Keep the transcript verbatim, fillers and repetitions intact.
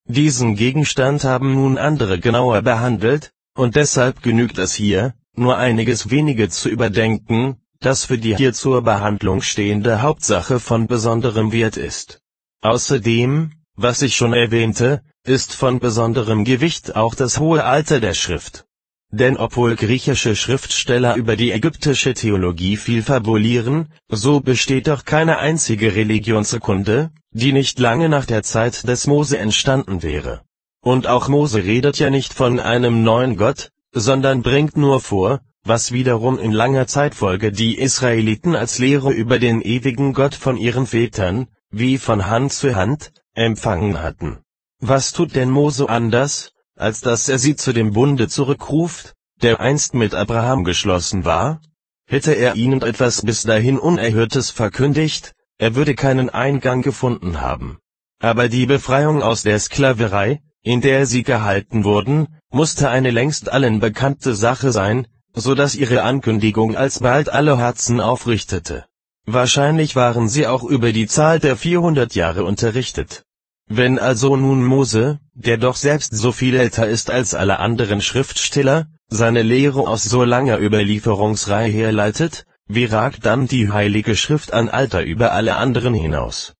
Diesen Gegenstand haben nun andere genauer behandelt, und deshalb genügt es hier, nur einiges wenige zu überdenken, das für die hier zur Behandlung stehende Hauptsache von besonderem Wert ist. Außerdem, was ich schon erwähnte, ist von besonderem Gewicht auch das hohe Alter der Schrift. Denn obwohl griechische Schriftsteller über die ägyptische Theologie viel fabulieren, so besteht doch keine einzige Religionsurkunde, die nicht lange nach der Zeit des Mose entstanden wäre. Und auch Mose redet ja nicht von einem neuen Gott, sondern bringt nur vor, was wiederum in langer Zeitfolge die Israeliten als Lehre über den ewigen Gott von ihren Vätern, wie von Hand zu Hand, empfangen hatten. Was tut denn Mose anders, als dass er sie zu dem Bunde zurückruft, der einst mit Abraham geschlossen war? Hätte er ihnen etwas bis dahin Unerhörtes verkündigt, er würde keinen Eingang gefunden haben. Aber die Befreiung aus der Sklaverei, in der sie gehalten wurden, musste eine längst allen bekannte Sache sein, so dass ihre Ankündigung alsbald alle Herzen aufrichtete. Wahrscheinlich waren sie auch über die Zahl der vierhundert Jahre unterrichtet. Wenn also nun Mose, der doch selbst so viel älter ist als alle anderen Schriftsteller, seine Lehre aus so langer Überlieferungsreihe herleitet, wie ragt dann die Heilige Schrift an Alter über alle anderen hinaus?